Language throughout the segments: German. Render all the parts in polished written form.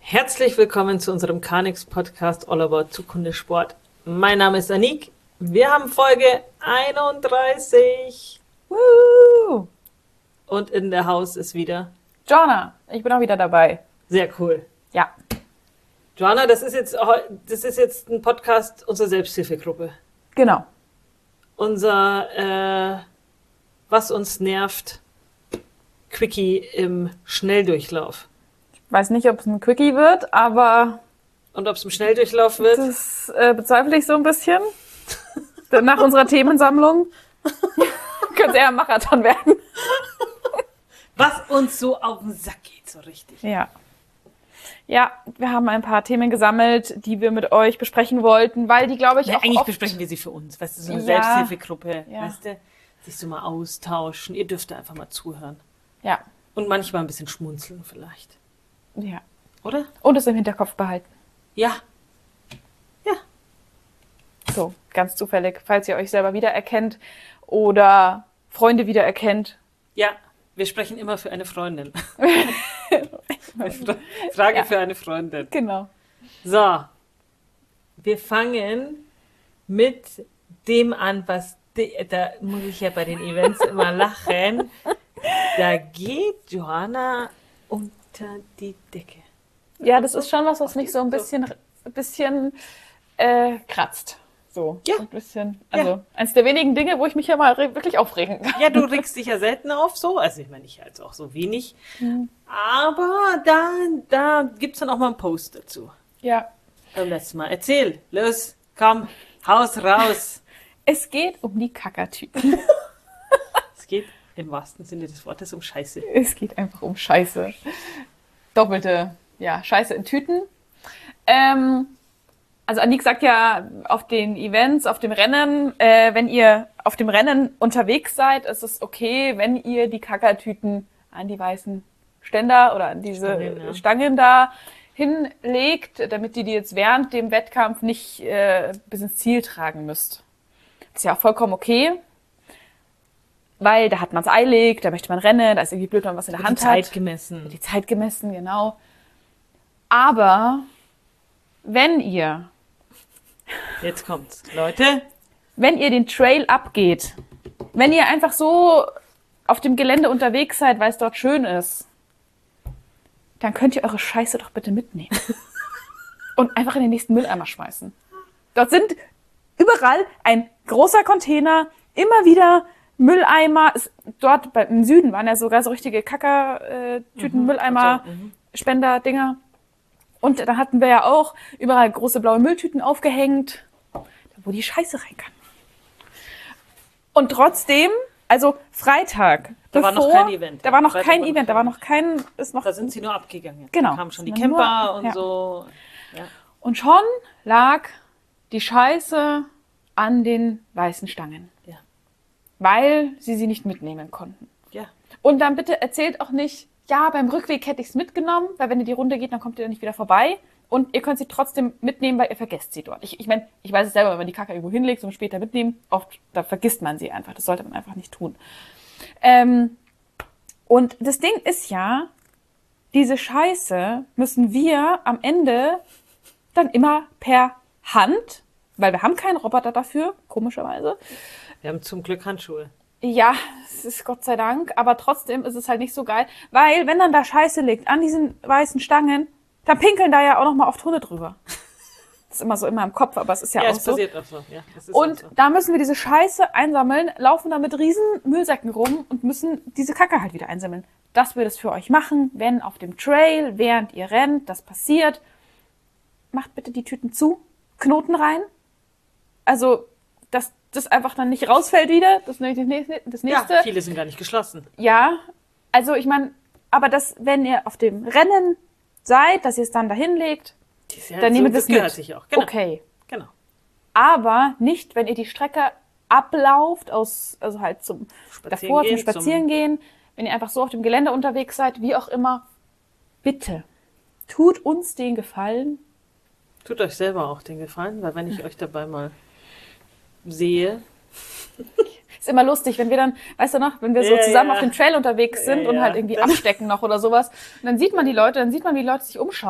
Herzlich willkommen zu unserem Carnix-Podcast All About Zukunft Sport. Mein Name ist Anik. Wir haben Folge 31. Woo! Und in der Haus ist wieder Joanna, ich bin auch wieder dabei. Sehr cool. Ja. Joanna, das ist jetzt ein Podcast unserer Selbsthilfegruppe. Genau. Unser was uns nervt, Quickie im Schnelldurchlauf. Ich weiß nicht, ob es ein Quickie wird, aber Und ob es im Schnelldurchlauf wird? das bezweifle ich so ein bisschen. Nach unserer Themensammlung könnte es eher ein Marathon werden. Was uns so auf den Sack geht, so richtig. Ja. Ja, wir haben ein paar Themen gesammelt, die wir mit euch besprechen wollten, weil die, glaube ich, Ja, auch eigentlich oft... besprechen wir sie für uns, weißt du, so eine Ja. Selbsthilfegruppe, Ja. weißt du, sich so mal austauschen. Ihr dürft da einfach mal zuhören. Ja. Und manchmal ein bisschen schmunzeln vielleicht. Ja. Oder? Und es im Hinterkopf behalten. Ja. Ja. So, ganz zufällig, falls ihr euch selber wiedererkennt oder Freunde wiedererkennt. Ja. Wir sprechen immer für eine Freundin. Frage Ja. für eine Freundin. Genau. So. Wir fangen mit dem an, was... Da muss ich ja bei den Events immer lachen. Da geht Johanna unter die Decke. Ja, das ist schon was mich so ein bisschen kratzt. So. Ja. Ein bisschen. Also, eins der wenigen Dinge, wo ich mich ja mal wirklich aufregen kann. Ja, du regst dich ja selten auf so. Also ich meine, ich halt auch so wenig. Aber da gibt's dann auch mal einen Post dazu. Ja. Beim letzten Mal. Erzähl. Los, komm, haus raus. Es geht um die Kackertüten. Es geht im wahrsten Sinne des Wortes um Scheiße. Es geht einfach um Scheiße. Doppelte, ja, Scheiße in Tüten. Also Anik sagt ja, auf den Events, auf dem Rennen, wenn ihr auf dem Rennen unterwegs seid, ist es okay, wenn ihr die Kackertüten an die weißen Ständer oder an diese Stangen da hinlegt, damit ihr die jetzt während dem Wettkampf nicht bis ins Ziel tragen müsst. Das ist ja auch vollkommen okay, weil da hat man es eilig, da möchte man rennen, da ist irgendwie blöd, wenn man was in der Hand Die Zeit hat. gemessen. Die Zeit gemessen, genau. Aber wenn ihr Jetzt kommt's. Leute, den Trail abgeht, wenn ihr einfach so auf dem Gelände unterwegs seid, weil es dort schön ist, dann könnt ihr eure Scheiße doch bitte mitnehmen. Und einfach in den nächsten Mülleimer schmeißen. Dort sind überall ein großer Container, immer wieder Mülleimer. Dort im Süden waren ja sogar so richtige Kackertüten, Mülleimer, Spender-Dinger. Und dann hatten wir ja auch überall große blaue Mülltüten aufgehängt, wo die Scheiße rein kann. Und trotzdem, also Freitag, Da war noch kein Event. Da war noch Freitag kein war noch Event, da kein war noch kein, ist noch, da sind sie nur abgegangen. Genau. Da kamen schon die Das war nur- Camper und ja. so. Ja. Und schon lag die Scheiße an den weißen Stangen, Ja. weil sie nicht mitnehmen konnten. Ja. Und dann bitte erzählt auch nicht, ja, beim Rückweg hätte ich es mitgenommen, weil wenn ihr die Runde geht, dann kommt ihr nicht wieder vorbei. Und ihr könnt sie trotzdem mitnehmen, weil ihr vergesst sie dort. Ich meine, ich weiß es selber, wenn man die Kacke irgendwo hinlegt und später mitnehmen, oft, da vergisst man sie einfach. Das sollte man einfach nicht tun. Und das Ding ist ja, diese Scheiße müssen wir am Ende dann immer per Hand, weil wir haben keinen Roboter dafür, komischerweise. Wir haben zum Glück Handschuhe. Ja, es ist Gott sei Dank, aber trotzdem ist es halt nicht so geil, weil wenn dann da Scheiße liegt an diesen weißen Stangen, dann pinkeln da ja auch noch mal oft Hunde drüber. Das ist immer so in meinem Kopf, aber es ist ja, Ja, auch es so. passiert auch so. Ja, es ist Und auch so. da müssen wir diese Scheiße einsammeln, laufen da mit riesen Müllsäcken rum und müssen diese Kacke halt wieder einsammeln. Das wird es für euch machen, wenn auf dem Trail, während ihr rennt, das passiert. Macht bitte die Tüten zu, Knoten rein. Also, dass das einfach dann nicht rausfällt wieder. Das ist nämlich das nächste. Ja, viele sind gar nicht geschlossen. Ja, also ich meine, aber das, wenn ihr auf dem Rennen seid, dass ihr es dann dahin legt, dann nehmt das es gehört mit. sich auch. Genau. Okay. Genau. Aber nicht, wenn ihr die Strecke ablauft, also halt zum Spazierengehen, wenn ihr einfach so auf dem Gelände unterwegs seid, wie auch immer, bitte, tut uns den Gefallen. Tut euch selber auch den Gefallen, weil wenn ich euch dabei mal sehe, Ist immer lustig, wenn wir dann, weißt du noch, wenn wir so zusammen auf dem Trail unterwegs sind und halt irgendwie abstecken noch oder sowas. Und dann sieht man die Leute, wie die Leute sich umschauen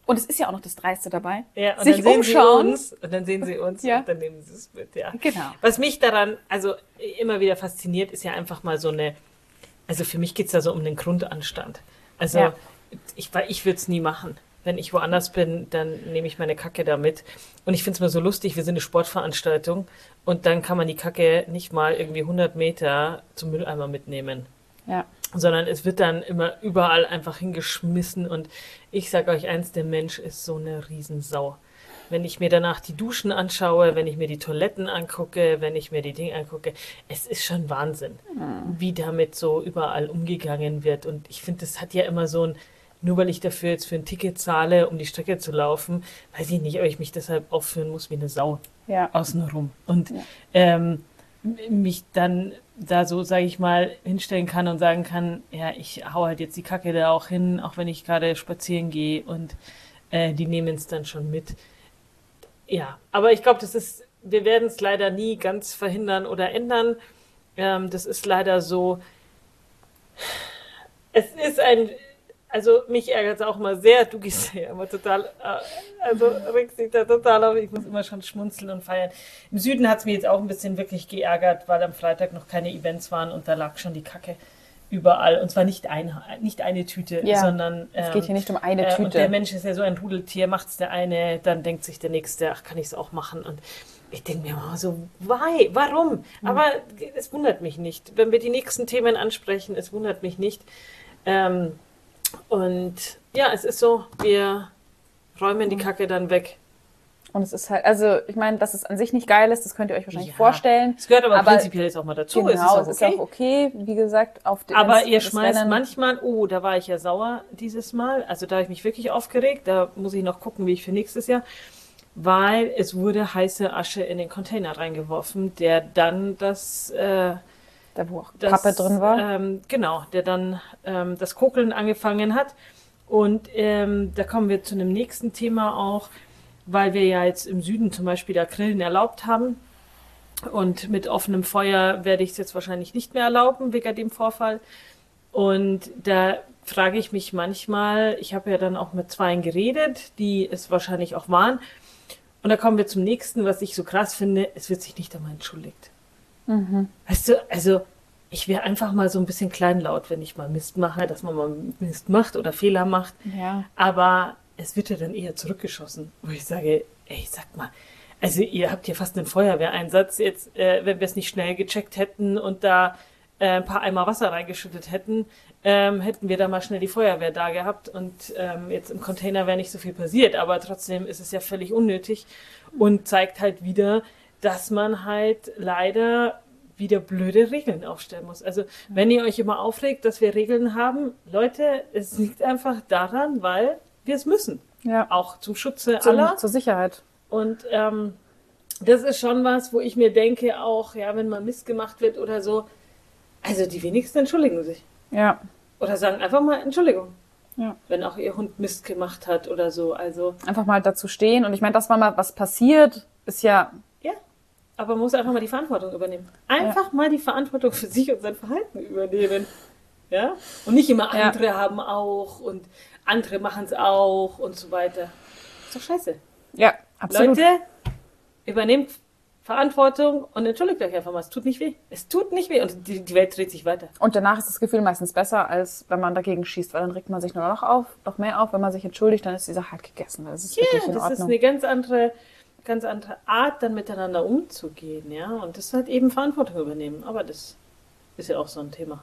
Und es ist ja auch noch das Dreiste dabei. Ja, und sich dann umschauen. sehen sie uns Ja. und dann nehmen sie es mit, ja. Genau. Was mich daran, also immer wieder fasziniert, ist ja einfach mal so eine, also für mich geht's da so um den Grundanstand. Also Ja. ich würde es nie machen. Wenn ich woanders bin, dann nehme ich meine Kacke da mit. Und ich finde es mal so lustig, wir sind eine Sportveranstaltung und dann kann man die Kacke nicht mal irgendwie 100 Meter zum Mülleimer mitnehmen, Ja. sondern es wird dann immer überall einfach hingeschmissen. Und ich sage euch eins, der Mensch ist so eine Riesensau. Wenn ich mir danach die Duschen anschaue, wenn ich mir die Toiletten angucke, wenn ich mir die Dinge angucke, es ist schon Wahnsinn, wie damit so überall umgegangen wird. Und ich finde, das hat ja immer so ein, nur weil ich dafür jetzt für ein Ticket zahle, um die Strecke zu laufen, weiß ich nicht, ob ich mich deshalb aufführen muss wie eine Sau Ja. außenrum. Und Ja. mich dann da so, sage ich mal, hinstellen kann und sagen kann, ja, ich hau halt jetzt die Kacke da auch hin, auch wenn ich gerade spazieren gehe und die nehmen es dann schon mit. Ja, aber ich glaube, wir werden es leider nie ganz verhindern oder ändern. Das ist leider so. Es ist also mich ärgert es auch immer sehr. Du gehst ja immer total, also regst dich da total auf. Ich muss immer schon schmunzeln und feiern. Im Süden hat es mir jetzt auch ein bisschen wirklich geärgert, weil am Freitag noch keine Events waren und da lag schon die Kacke überall. Und zwar nicht eine Tüte, Ja, sondern. Es geht hier nicht um eine Und der Tüte. Mensch ist ja so ein Rudeltier, macht's der eine, dann denkt sich der nächste, ach, kann ich es auch machen? Und ich denke mir immer so, warum? Aber es wundert mich nicht. Wenn wir die nächsten Themen ansprechen, es wundert mich nicht. Und ja, es ist so, wir räumen die Kacke dann weg. Und es ist halt, also ich meine, dass es an sich nicht geil ist, das könnt ihr euch wahrscheinlich Ja, vorstellen. es gehört aber Aber prinzipiell jetzt auch mal dazu. Genau, es es ist ist auch auch okay. okay, wie gesagt, Aber ihr das schmeißt Rennen- manchmal, oh, da war ich ja sauer dieses Mal. Also da habe ich mich wirklich aufgeregt. Da muss ich noch gucken, wie ich für nächstes Jahr. Weil es wurde heiße Asche in den Container reingeworfen, der dann da wo auch Pappe drin war. Genau, der dann das Kokeln angefangen hat. Und da kommen wir zu einem nächsten Thema auch, weil wir ja jetzt im Süden zum Beispiel da Grillen erlaubt haben. Und mit offenem Feuer werde ich es jetzt wahrscheinlich nicht mehr erlauben, wegen dem Vorfall. Und da frage ich mich manchmal, ich habe ja dann auch mit zweien geredet, die es wahrscheinlich auch waren. Und da kommen wir zum nächsten, was ich so krass finde, es wird sich nicht einmal entschuldigt. Weißt du, also ich wäre einfach mal so ein bisschen kleinlaut, wenn ich mal Mist mache, dass man mal Mist macht oder Fehler macht. Ja. Aber es wird ja dann eher zurückgeschossen, wo ich sage, ey, sag mal, also ihr habt hier fast einen Feuerwehreinsatz. Jetzt, wenn wir es nicht schnell gecheckt hätten und da ein paar Eimer Wasser reingeschüttet hätten, hätten wir da mal schnell die Feuerwehr da gehabt und jetzt im Container wäre nicht so viel passiert. Aber trotzdem ist es ja völlig unnötig und zeigt halt wieder, dass man halt leider wieder blöde Regeln aufstellen muss. Also wenn ihr euch immer aufregt, dass wir Regeln haben, Leute, es liegt einfach daran, weil wir es müssen. Ja. Auch zum Schutze aller. Zur Sicherheit. Und das ist schon was, wo ich mir denke, auch, ja, wenn mal Mist gemacht wird oder so, also die wenigsten entschuldigen sich. Ja. Oder sagen einfach mal Entschuldigung. Ja. Wenn auch ihr Hund Mist gemacht hat oder so. Also, Einfach mal dazu stehen. Und ich meine, dass mal was passiert, ist ja, ja. Aber man muss einfach mal die Verantwortung übernehmen. Einfach mal die Verantwortung für sich und sein Verhalten übernehmen. Ja? Und nicht immer Ja. andere haben auch und andere machen es auch und so weiter. Ist doch scheiße. ja, absolut. Leute, übernehmt Verantwortung und entschuldigt euch einfach mal. Es tut nicht weh. Es tut nicht weh und die Welt dreht sich weiter. Und danach ist das Gefühl meistens besser, als wenn man dagegen schießt, weil dann regt man sich nur noch mehr auf. Wenn man sich entschuldigt, dann ist die Sache halt gegessen. Das ist wirklich in Das ist Ordnung. eine ganz andere Art, dann miteinander umzugehen, ja. Und das halt eben Verantwortung übernehmen. Aber das ist ja auch so ein Thema.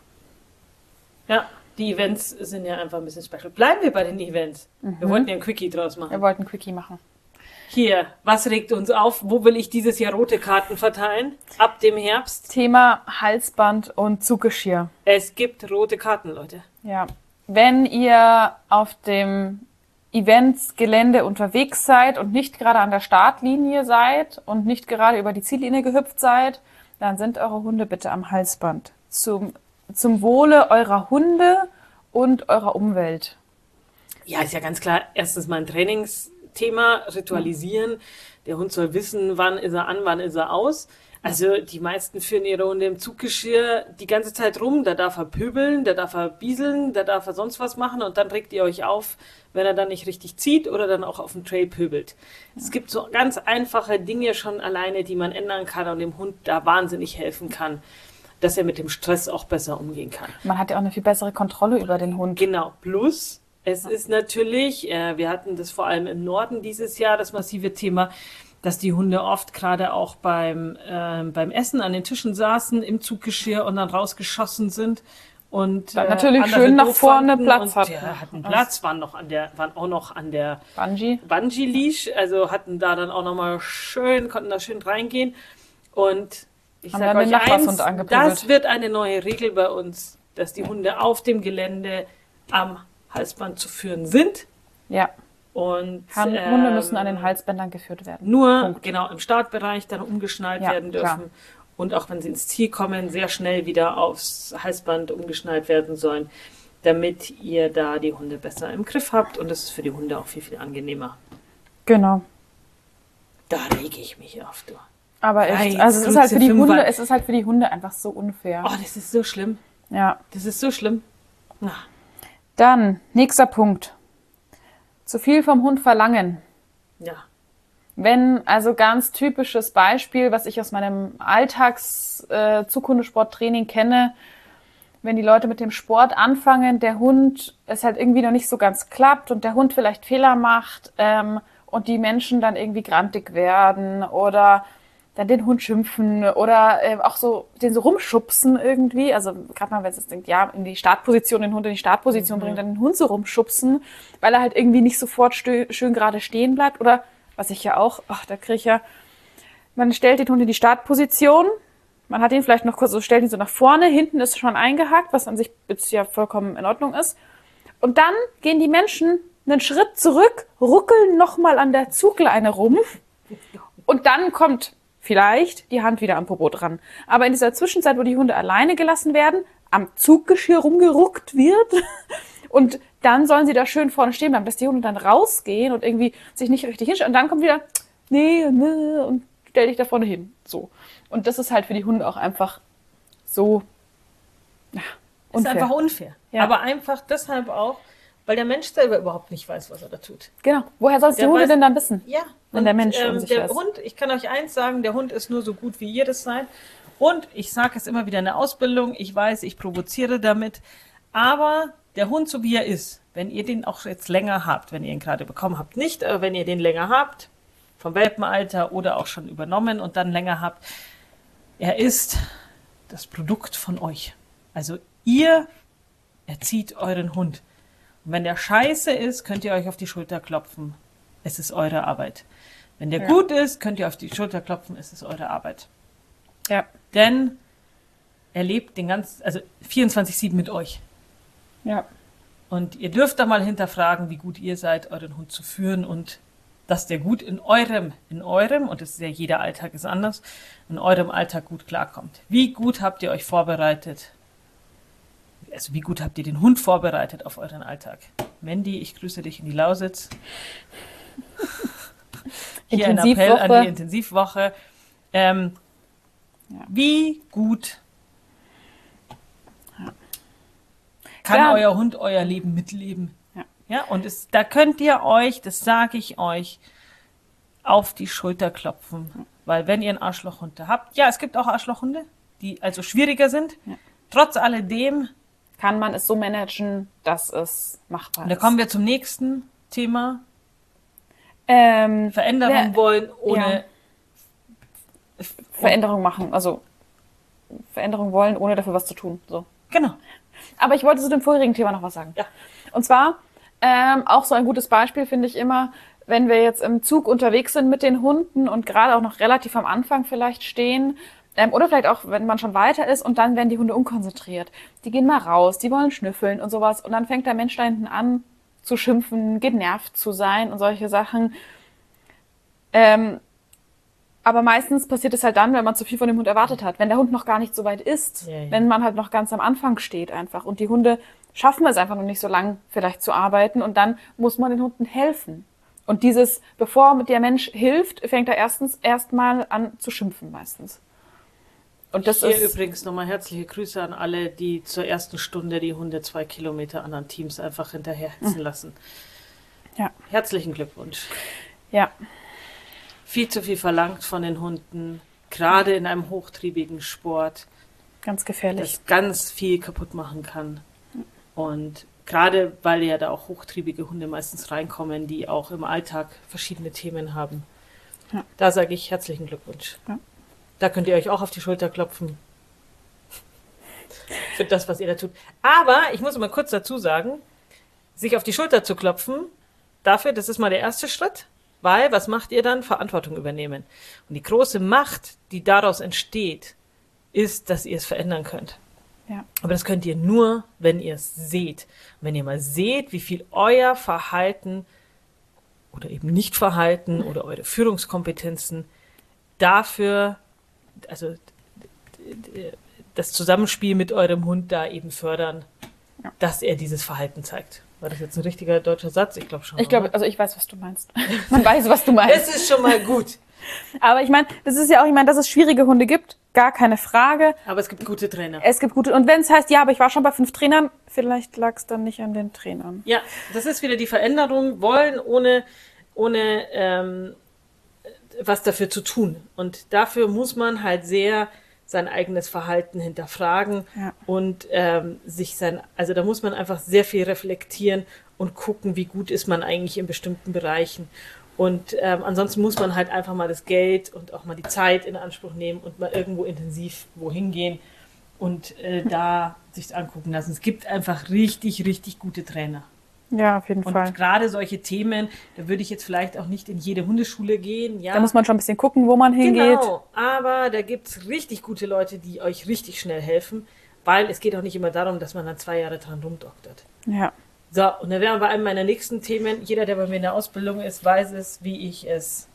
Ja, die Events sind ja einfach ein bisschen special. Bleiben wir bei den Events. Wir wollten ja ein Quickie draus machen. Wir wollten ein Quickie machen. Hier, was regt uns auf? Wo will ich dieses Jahr rote Karten verteilen? Ab dem Herbst. Thema Halsband und Zuggeschirr. Es gibt rote Karten, Leute. Ja. Wenn ihr auf dem Eventsgelände unterwegs seid und nicht gerade an der Startlinie seid und nicht gerade über die Ziellinie gehüpft seid, dann sind eure Hunde bitte am Halsband. Zum Wohle eurer Hunde und eurer Umwelt. Ja, ist ja ganz klar. Erstens mal ein Trainingsthema, ritualisieren. Der Hund soll wissen, wann ist er an, wann ist er aus. Also die meisten führen ihre Hunde im Zuggeschirr die ganze Zeit rum. Da darf er pöbeln, da darf er bieseln, da darf er sonst was machen und dann regt ihr euch auf, wenn er dann nicht richtig zieht oder dann auch auf dem Trail pöbelt. Es gibt so ganz einfache Dinge schon alleine, die man ändern kann und dem Hund da wahnsinnig helfen kann, dass er mit dem Stress auch besser umgehen kann. Man hat ja auch eine viel bessere Kontrolle über den Hund. Genau, plus es ist natürlich, wir hatten das vor allem im Norden dieses Jahr, das massive Thema, dass die Hunde oft gerade auch beim Essen an den Tischen saßen, im Zuggeschirr und dann rausgeschossen sind. Und Dann natürlich andere schön nach doof vorne fanden Platz und hatten. ja, hatten Platz, waren auch noch an der Bungee. Bungee-Leash, also hatten da dann auch nochmal konnten da schön reingehen. Und ich Haben sage dann den euch Nachbarshund eins, angeprügelt. das wird eine neue Regel bei uns, dass die Hunde auf dem Gelände am Halsband zu führen sind. Ja. Und Hunde müssen an den Halsbändern geführt werden. nur genau im Startbereich dann umgeschnallt Ja, werden dürfen. klar. Und auch wenn sie ins Ziel kommen, sehr schnell wieder aufs Halsband umgeschnallt werden sollen, damit ihr da die Hunde besser im Griff habt. Und das ist für die Hunde auch viel, viel angenehmer. Genau. Da rege ich mich auf, du. Aber Ja, echt, jetzt also es ist kommt halt für die Fünfer. Hunde, es ist halt für die Hunde einfach so unfair. Oh, das ist so schlimm. Ja. Das ist so schlimm. Na, Dann, nächster Punkt. Zu viel vom Hund verlangen. ja. Wenn, also ganz typisches Beispiel, was ich aus meinem Alltags-Zughundesporttraining kenne, wenn die Leute mit dem Sport anfangen, der Hund es halt irgendwie noch nicht so ganz klappt und der Hund vielleicht Fehler macht und die Menschen dann irgendwie grantig werden oder dann den Hund schimpfen oder auch so den so rumschubsen irgendwie. Also gerade mal, wenn es jetzt denkt, ja, in die Startposition, den Hund in die Startposition bringen, dann den Hund so rumschubsen, weil er halt irgendwie nicht sofort schön gerade stehen bleibt. Oder, was ich ja auch, da kriege ich ja, man stellt den Hund in die Startposition, man hat ihn vielleicht noch kurz, so stellt ihn so nach vorne, hinten ist schon eingehakt, was an sich jetzt ja vollkommen in Ordnung ist. Und dann gehen die Menschen einen Schritt zurück, ruckeln nochmal an der Zugleine rum und dann kommt vielleicht die Hand wieder am Popo dran. Aber in dieser Zwischenzeit, wo die Hunde alleine gelassen werden, am Zuggeschirr rumgeruckt wird und dann sollen sie da schön vorne stehen bleiben, dass die Hunde dann rausgehen und irgendwie sich nicht richtig hinstellen. Und dann kommt wieder, nee, und stell dich da vorne hin. So. Und das ist halt für die Hunde auch einfach so Ist einfach unfair. Ja. Aber einfach deshalb auch, weil der Mensch selber überhaupt nicht weiß, was er da tut. Genau. Woher soll es die Der Hunde weiß- denn dann wissen? Ja. Wenn und, der Mensch unsicher der ist. Hund, ich kann euch eins sagen, der Hund ist nur so gut, wie ihr das seid. Und ich sage es immer wieder in der Ausbildung, ich weiß, ich provoziere damit, aber der Hund, so wie er ist, wenn ihr den auch jetzt länger habt, wenn ihr ihn gerade bekommen habt, nicht, aber wenn ihr den länger habt, vom Welpenalter oder auch schon übernommen und dann länger habt, er ist das Produkt von euch. Also ihr erzieht euren Hund. Und wenn der scheiße ist, könnt ihr euch auf die Schulter klopfen. Es ist eure Arbeit. Wenn der gut ist, könnt ihr auf die Schulter klopfen. Es ist eure Arbeit. Ja. Denn er lebt den ganzen, also 24/7 mit euch. Ja. Und ihr dürft da mal hinterfragen, wie gut ihr seid, euren Hund zu führen und dass der gut in eurem, und das ist ja jeder Alltag ist anders, in eurem Alltag gut klarkommt. Wie gut habt ihr euch vorbereitet? Also wie gut habt ihr den Hund vorbereitet auf euren Alltag? Mandy, ich grüße dich in die Lausitz. Hier ein Appell an die Intensivwoche. Wie gut kann Ja. euer Hund euer Leben mitleben? Ja. Ja, und da könnt ihr euch, das sage ich euch, auf die Schulter klopfen. Weil wenn ihr einen Arschlochhund da habt, ja, es gibt auch Arschlochhunde, die also schwieriger sind. Ja. Trotz alledem, Kann man es so managen, dass es machbar und da ist. kommen wir zum nächsten Thema, Veränderung Veränderung wollen ohne, machen, also Veränderung wollen, ohne dafür was zu tun. So. genau, Aber ich wollte zu dem vorherigen Thema noch was sagen. ja, Und zwar auch so ein gutes Beispiel finde ich immer, wenn wir jetzt im Zug unterwegs sind mit den Hunden und gerade auch noch relativ am Anfang vielleicht stehen oder vielleicht auch, wenn man schon weiter ist und dann werden die Hunde unkonzentriert. Die gehen mal raus, die wollen schnüffeln und sowas und dann fängt der Mensch da hinten an zu schimpfen, genervt zu sein und solche Sachen. Aber meistens passiert es halt dann, wenn man zu viel von dem Hund erwartet hat. Wenn der Hund noch gar nicht so weit ist, Ja, ja. wenn man halt noch ganz am Anfang steht einfach. Und die Hunde schaffen es einfach noch nicht so lang vielleicht zu arbeiten und dann muss man den Hunden helfen. Und dieses, bevor der Mensch hilft, fängt er erstmal an zu schimpfen meistens. Und das Hier ist, übrigens nochmal herzliche Grüße an alle, die zur ersten Stunde die Hunde 2 Kilometer anderen Teams einfach hinterherhetzen lassen. ja, Herzlichen Glückwunsch. ja, Viel zu viel verlangt von den Hunden, gerade in einem hochtriebigen Sport, ganz gefährlich. das ganz viel kaputt machen kann. Und gerade weil ja da auch hochtriebige Hunde meistens reinkommen, die auch im Alltag verschiedene Themen haben. Ja. Da sage ich herzlichen Glückwunsch. Ja. Da könnt ihr euch auch auf die Schulter klopfen. Für das, was ihr da tut. Aber ich muss mal kurz dazu sagen, sich auf die Schulter zu klopfen, dafür, das ist mal der erste Schritt. Weil, was macht ihr dann? Verantwortung übernehmen. Und die große Macht, die daraus entsteht, ist, dass ihr es verändern könnt. Ja. Aber das könnt ihr nur, wenn ihr es seht. Und wenn ihr mal seht, wie viel euer Verhalten oder eben Nicht-Verhalten oder eure Führungskompetenzen dafür, also das Zusammenspiel mit eurem Hund da eben fördern, dass er dieses Verhalten zeigt. War das jetzt ein richtiger deutscher Satz? Ich glaube schon. Ich glaube, also ich weiß, was du meinst. Man weiß, was du meinst. Das ist schon mal gut. Aber ich meine, das ist ja auch, ich meine, dass es schwierige Hunde gibt, gar keine Frage. Aber es gibt gute Trainer. Es gibt gute, und wenn es heißt, ja, aber ich war schon bei 5 Trainern, vielleicht lag es dann nicht an den Trainern. Ja, das ist wieder die Veränderung, wollen ohne was dafür zu tun. Und dafür muss man halt sehr sein eigenes Verhalten hinterfragen Ja. und also da muss man einfach sehr viel reflektieren und gucken, wie gut ist man eigentlich in bestimmten Bereichen. Und ansonsten muss man halt einfach mal das Geld und auch mal die Zeit in Anspruch nehmen und mal irgendwo intensiv wohin gehen und da sich's angucken lassen. Es gibt einfach richtig, richtig gute Trainer. Ja, auf jeden Und Fall. gerade solche Themen, da würde ich jetzt vielleicht auch nicht in jede Hundeschule gehen. Ja, Da muss man schon ein bisschen gucken, wo man hingeht. genau, aber da gibt's richtig gute Leute, die euch richtig schnell helfen, weil es geht auch nicht immer darum, dass man dann 2 Jahre dran rumdoktert. Ja. So, und dann wären wir bei einem meiner nächsten Themen. Jeder, der bei mir in der Ausbildung ist, weiß es, wie ich es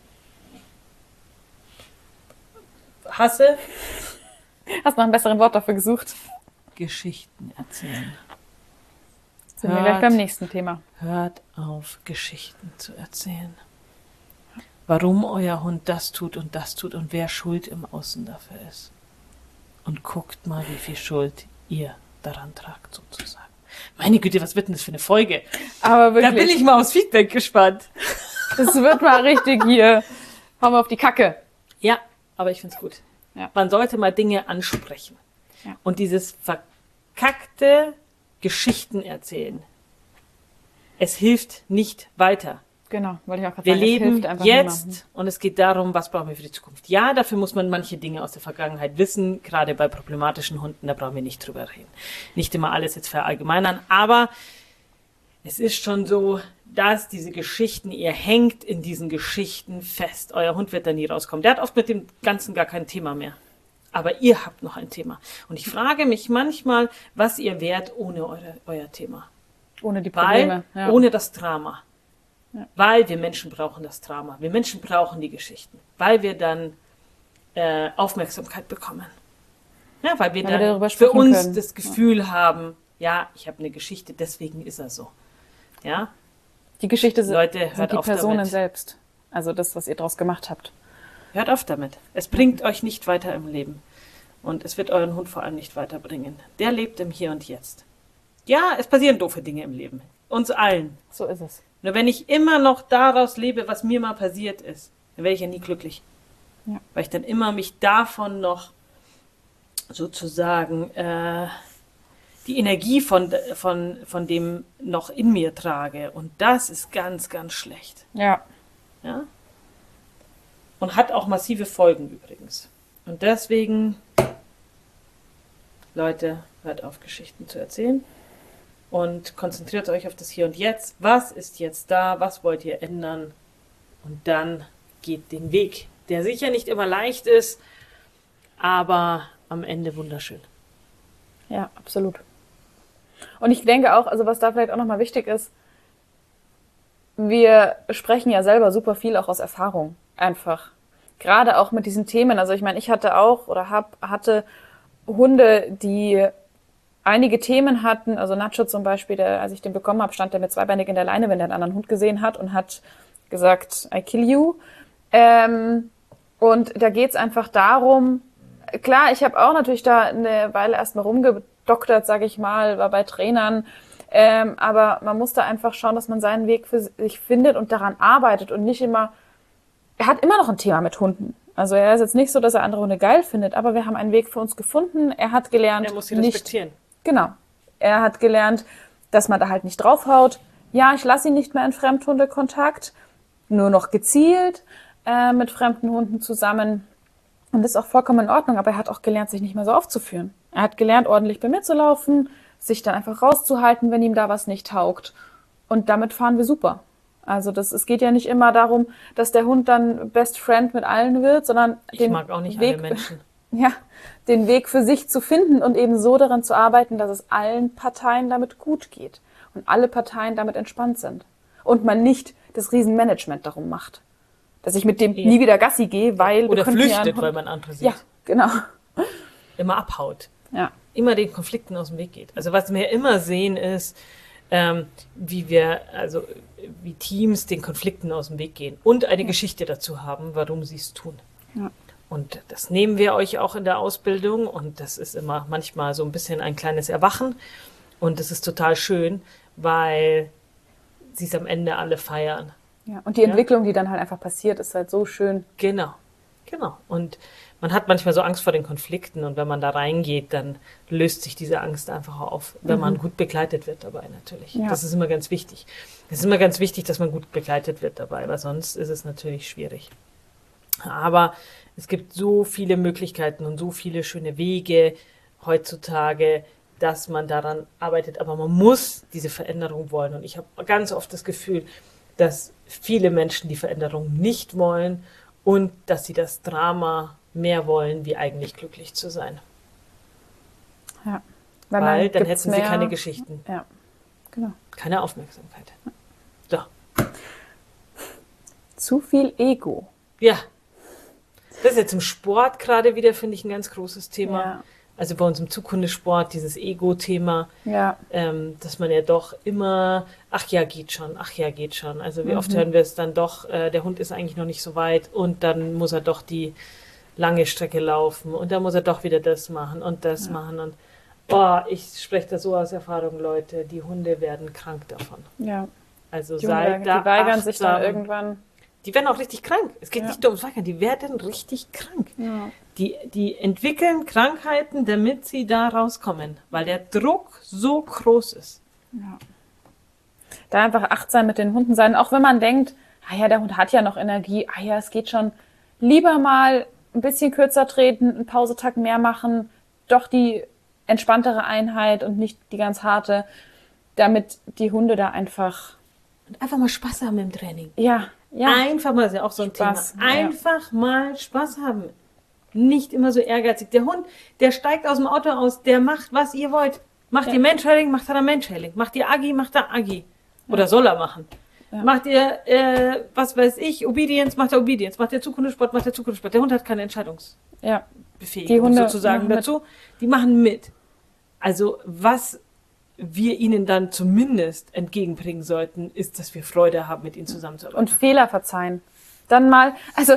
hasse. Hast noch einen besseren Wort dafür gesucht? Geschichten erzählen. Sind wir gleich beim nächsten Thema. Hört auf, Geschichten zu erzählen. Warum euer Hund das tut und wer Schuld im Außen dafür ist. Und guckt mal, wie viel Schuld ihr daran tragt, sozusagen. Meine Güte, was wird denn das für eine Folge? Aber Da bin wirklich, ich mal aufs Feedback gespannt. das wird mal richtig hier. Hauen wir auf die Kacke. Ja, aber ich find's gut. Ja. Man sollte mal Dinge ansprechen. Ja. Und dieses verkackte Geschichten erzählen, es hilft nicht weiter. Genau, wollte ich auch gerade Wir sagen. es leben hilft einfach jetzt niemandem. und es geht darum, was brauchen wir für die Zukunft. Ja, dafür muss man manche Dinge aus der Vergangenheit wissen, gerade bei problematischen Hunden, da brauchen wir nicht drüber reden. Nicht immer alles jetzt verallgemeinern, aber es ist schon so, dass diese Geschichten, ihr hängt in diesen Geschichten fest. Euer Hund wird da nie rauskommen. Der hat oft mit dem Ganzen gar kein Thema mehr. Aber ihr habt noch ein Thema. Und ich frage mich manchmal, was ihr wärt ohne euer Thema. Ohne die Weil, Probleme. Ja. ohne das Drama. Ja. Weil wir Menschen brauchen das Drama. Wir Menschen brauchen die Geschichten. Weil wir dann Aufmerksamkeit bekommen. Ja, weil wir Weil wir dann darüber für sprechen uns können. das Gefühl haben, ja, ich habe eine Geschichte, deswegen ist er so. Ja, Die Geschichte sind, Leute, sind hört die auf Personen damit. selbst. Also das, was ihr draus gemacht habt. Hört auf damit. Es bringt euch nicht weiter im Leben. Und es wird euren Hund vor allem nicht weiterbringen. Der lebt im Hier und Jetzt. Ja, es passieren doofe Dinge im Leben. Uns allen. So ist es. Nur wenn ich immer noch daraus lebe, was mir mal passiert ist, dann werde ich ja nie glücklich. Ja. Weil ich dann immer mich davon noch sozusagen die Energie von dem noch in mir trage. Und das ist ganz, ganz schlecht. Ja. Ja? Und hat auch massive Folgen übrigens. Und deswegen, Leute, hört auf, Geschichten zu erzählen. Und konzentriert euch auf das Hier und Jetzt. Was ist jetzt da? Was wollt ihr ändern? Und dann geht den Weg, der sicher nicht immer leicht ist, aber am Ende wunderschön. Ja, absolut. Und ich denke auch, also was da vielleicht auch nochmal wichtig ist, wir sprechen ja selber super viel auch aus Erfahrung. Einfach. Gerade auch mit diesen Themen. Also ich meine, ich hatte auch oder hatte Hunde, die einige Themen hatten. Also Nacho zum Beispiel, als ich den bekommen habe, stand der mit zweibeinig in der Leine, wenn der einen anderen Hund gesehen hat und hat gesagt, I kill you. Und da geht's einfach darum, klar, ich habe auch natürlich da eine Weile erstmal rumgedoktert, sage ich mal, war bei Trainern. Aber man muss da einfach schauen, dass man seinen Weg für sich findet und daran arbeitet und nicht immer. Er hat immer noch ein Thema mit Hunden. Also er ist jetzt nicht so, dass er andere Hunde geil findet, aber wir haben einen Weg für uns gefunden. Er hat gelernt, Er muss sie respektieren. Genau. Er hat gelernt, dass man da halt nicht draufhaut. Ja, ich lasse ihn nicht mehr in Fremdhundekontakt, nur noch gezielt mit fremden Hunden zusammen. Und das ist auch vollkommen in Ordnung, aber er hat auch gelernt, sich nicht mehr so aufzuführen. Er hat gelernt, ordentlich bei mir zu laufen, sich dann einfach rauszuhalten, wenn ihm da was nicht taugt. Und damit fahren wir super. Also es geht ja nicht immer darum, dass der Hund dann Best Friend mit allen wird, sondern Ich mag auch nicht alle Menschen. Ja, den Weg für sich zu finden und eben so daran zu arbeiten, dass es allen Parteien damit gut geht und alle Parteien damit entspannt sind. Und man nicht das Riesenmanagement darum macht. Dass ich mit dem nie wieder Gassi gehe, weil... Oder flüchtet, weil man andere sieht. Ja, genau. Immer abhaut. Ja. Immer den Konflikten aus dem Weg geht. Also was wir immer sehen ist, wie Teams den Konflikten aus dem Weg gehen und eine Geschichte dazu haben, warum sie es tun. Ja. Und das nehmen wir euch auch in der Ausbildung und das ist immer manchmal so ein bisschen ein kleines Erwachen und das ist total schön, weil sie es am Ende alle feiern. Ja. Und die Entwicklung, die dann halt einfach passiert, ist halt so schön. Genau. Und man hat manchmal so Angst vor den Konflikten und wenn man da reingeht, dann löst sich diese Angst einfach auf, wenn man gut begleitet wird dabei natürlich. Ja. Das ist immer ganz wichtig. Es ist immer ganz wichtig, dass man gut begleitet wird dabei, weil sonst ist es natürlich schwierig. Aber es gibt so viele Möglichkeiten und so viele schöne Wege heutzutage, dass man daran arbeitet. Aber man muss diese Veränderung wollen. Und ich habe ganz oft das Gefühl, dass viele Menschen die Veränderung nicht wollen und dass sie das Drama mehr wollen, wie eigentlich glücklich zu sein. Ja. Weil dann hätten sie keine Geschichten. Ja, genau. Keine Aufmerksamkeit. So. Zu viel Ego. Ja. Das ist jetzt im Sport gerade wieder, finde ich, ein ganz großes Thema. Ja. Also bei uns im Zukunftssport, dieses Ego-Thema, Ja. dass man ja doch immer, ach ja, geht schon. Also wie oft hören wir es dann doch, der Hund ist eigentlich noch nicht so weit und dann muss er doch die lange Strecke laufen und dann muss er doch wieder das machen und das machen und ich spreche da so aus Erfahrung, Leute, die Hunde werden krank davon. Ja. Also Die seid da weigern achtsam. sich dann irgendwann. Die werden auch richtig krank. Es geht nicht ums Weigern, die werden richtig krank. Ja. Die entwickeln Krankheiten, damit sie da rauskommen, weil der Druck so groß ist. Ja. Da einfach achtsam mit den Hunden sein, auch wenn man denkt, der Hund hat ja noch Energie, es geht schon. Lieber mal ein bisschen kürzer treten, einen Pausetag mehr machen, doch die entspanntere Einheit und nicht die ganz harte, damit die Hunde da einfach... Und einfach mal Spaß haben im Training. Ja. Einfach mal, das ist ja auch so ein Spaß, Thema. Einfach mal Spaß haben. Nicht immer so ehrgeizig. Der Hund, der steigt aus dem Auto aus, der macht, was ihr wollt. Macht ihr Mantrailing, macht er Mantrailing. Macht ihr Agi, macht er Agi. Oder soll er machen. Ja. Macht ihr, was weiß ich, Obedience, macht er Obedience. Macht ihr Zukunftssport, macht er Zukunftssport. Der Hund hat keine Entscheidungsbefähigung die Hunde sozusagen dazu. Die machen mit. Also was wir ihnen dann zumindest entgegenbringen sollten, ist, dass wir Freude haben, mit ihnen zusammenzuarbeiten. Und Fehler verzeihen. Dann mal,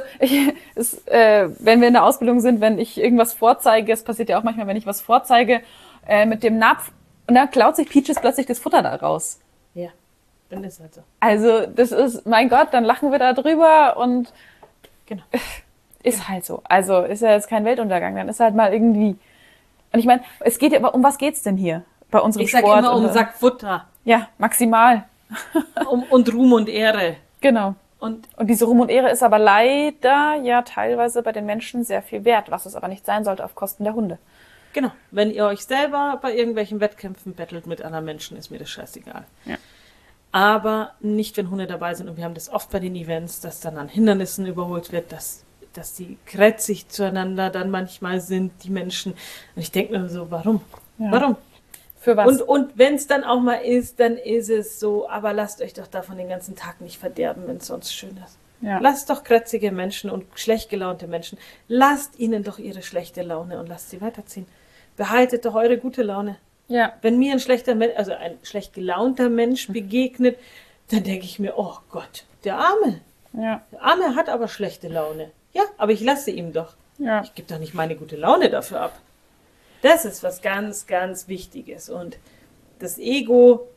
wenn wir in der Ausbildung sind, wenn ich irgendwas vorzeige, es passiert ja auch manchmal, wenn ich was vorzeige, mit dem Napf, und dann klaut sich Peaches plötzlich das Futter da raus. Ja, dann ist halt so. Also das ist, mein Gott, dann lachen wir da drüber und ist halt so. Also ist ja jetzt kein Weltuntergang, dann ist halt mal irgendwie. Und ich meine, es geht ja, aber um was geht's denn hier bei unserem Sport? Ich sag immer um Sack Futter. Ja, maximal. Und Ruhm und Ehre. Genau. Und diese Ruhm und Ehre ist aber leider ja teilweise bei den Menschen sehr viel wert, was es aber nicht sein sollte auf Kosten der Hunde. Genau. Wenn ihr euch selber bei irgendwelchen Wettkämpfen battelt mit anderen Menschen, ist mir das scheißegal. Ja. Aber nicht, wenn Hunde dabei sind. Und wir haben das oft bei den Events, dass dann an Hindernissen überholt wird, dass die krätzig zueinander dann manchmal sind, die Menschen. Und ich denke mir so, warum? Ja. Warum? Für was? Und wenn es dann auch mal ist, dann ist es so, aber lasst euch doch davon den ganzen Tag nicht verderben, wenn es sonst schön ist. Ja. Lasst doch krätzige Menschen und schlecht gelaunte Menschen, lasst ihnen doch ihre schlechte Laune und lasst sie weiterziehen. Behaltet doch eure gute Laune. Ja. Wenn mir ein schlecht gelaunter Mensch begegnet, dann denke ich mir, oh Gott, der Arme. Ja. Der Arme hat aber schlechte Laune. Ja, aber ich lasse ihm doch. Ja. Ich gebe doch nicht meine gute Laune dafür ab. Das ist was ganz, ganz Wichtiges. Und das Ego,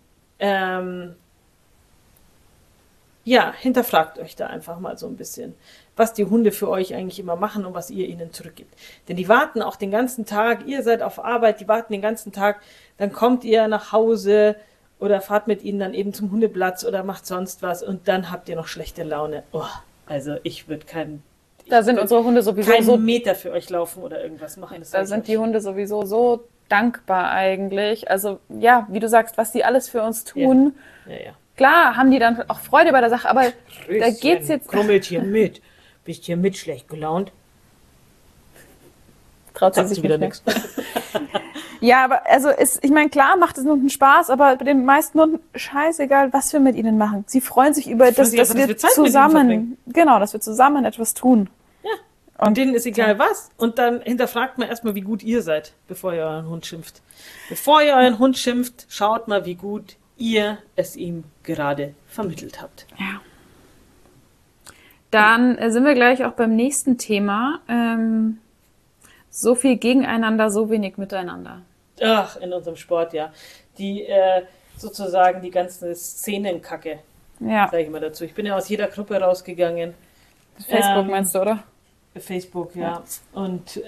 hinterfragt euch da einfach mal so ein bisschen, was die Hunde für euch eigentlich immer machen und was ihr ihnen zurückgibt. Denn die warten auch den ganzen Tag, ihr seid auf Arbeit, die warten den ganzen Tag, dann kommt ihr nach Hause oder fahrt mit ihnen dann eben zum Hundeplatz oder macht sonst was und dann habt ihr noch schlechte Laune. Oh, also ich würde Da sind unsere Hunde sowieso keinen Meter für euch laufen oder irgendwas machen. Da sind die Hunde sowieso so dankbar eigentlich. Also ja, wie du sagst, was die alles für uns tun. Ja. Klar haben die dann auch Freude bei der Sache, aber da geht's jetzt... Krummelt hier mit. Bist hier mit schlecht gelaunt? Traut sie Sagt sich sie wieder nicht nichts. Ja, aber also ich meine, klar macht es Hunden Spaß, aber bei den meisten Hunden scheißegal, was wir mit ihnen machen. Sie freuen sich über das, dass wir Zeit mit ihnen verbringen. dass wir zusammen etwas tun. Ja. Und denen ist egal was. Und dann hinterfragt man erstmal, wie gut ihr seid, bevor ihr euren Hund schimpft. Bevor ihr euren Hund schimpft, schaut mal, wie gut ihr es ihm gerade vermittelt habt. Ja. Dann sind wir gleich auch beim nächsten Thema. So viel gegeneinander, so wenig miteinander. Ach, in unserem Sport, ja. Die sozusagen die ganze Szenenkacke, Ja, sage ich mal dazu. Ich bin ja aus jeder Gruppe rausgegangen. Facebook meinst du, oder? Facebook, ja. Und